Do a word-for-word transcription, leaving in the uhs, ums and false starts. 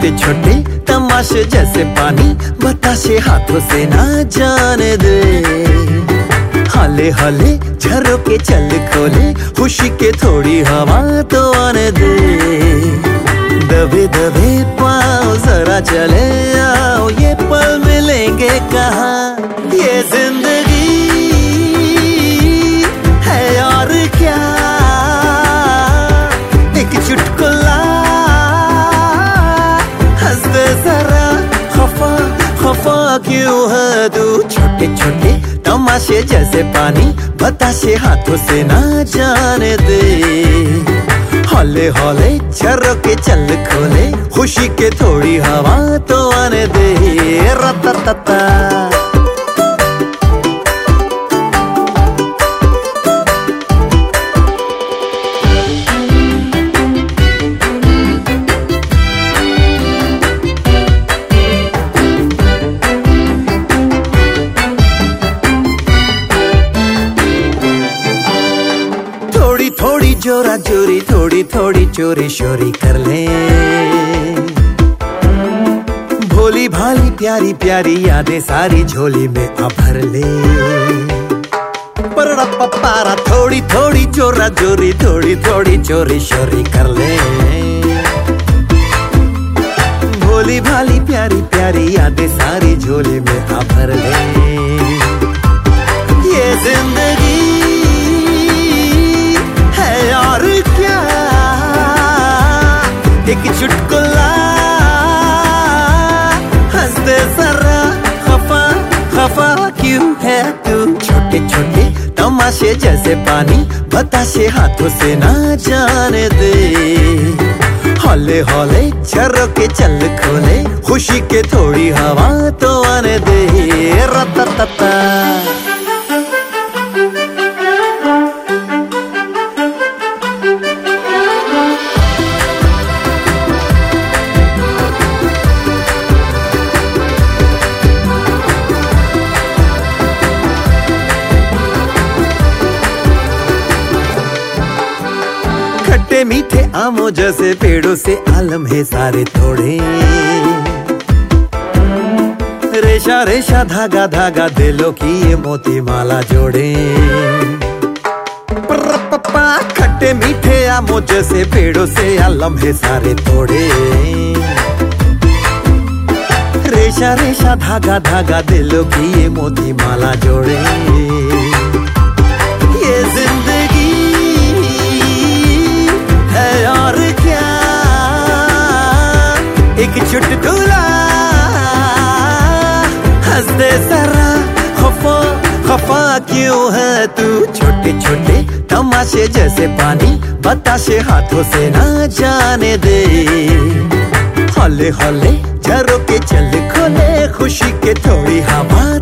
छोटे छोटे तमाशे जैसे पानी, बताशे हाथों से ना जाने दे। हाले हाले झरोके चल खोले, खुशी के थोड़ी हवा तो आने दे। दबे दबे पाँव जरा चले आओ, ये पल मिलेंगे कहाँ, ये जिंदगी है और क्या। एक चुटकुला हंस दे जरा, खफा खफा क्यों है तू। छोटे छोटे तमाशे जैसे पानी, बताशे हाथों से ना जाने दे। हौले हौले झरोके चल खोले, खुशी के थोड़ी हवा तो आने दे। रततता थोड़ी थोड़ी जोरा जोरी, थोड़ी थोड़ी चोरी शोरी कर ले। भोली भाली प्यारी प्यारी यादें सारी झोली में आ भर ले। पर पारा थोड़ी थोड़ी जोरा जोरी, थोड़ी थोड़ी चोरी शोरी कर ले। भोली भाली प्यारी प्यारी यादें सारी झोली में आ भर ले। ये जिंदगी और क्या, एक चुटकुला हंस दे जरा, खफा खफा क्यों है तू। छोटे छोटे तमाशे जैसे पानी, बताशे हाथों से ना जाने दे। हौले हौले झरोके चल खोले, खुशी के थोड़ी हवा तो आने दे। रततता खट्टे मीठे आमों जैसे पेड़ों से आलम है सारे थोड़े। रेशा रेशा धागा धागा दिलों की ये मोती माला जोड़े। पप्पा खट्टे मीठे आमों जैसे पेड़ों से आलम है सारे थोड़े। रेशा रेशा धागा धागा दिलों की ये मोती माला जोड़े। ये जिंदगी है और क्या, एक चुटकुला हंस दे जरा, खफा खफा क्यों है तू। छोटे छोटे तमाशे जैसे पानी, बताशे हाथों से ना जाने दे। हौले हौले झरोके चल खोले, खुशी के थोड़ी हवा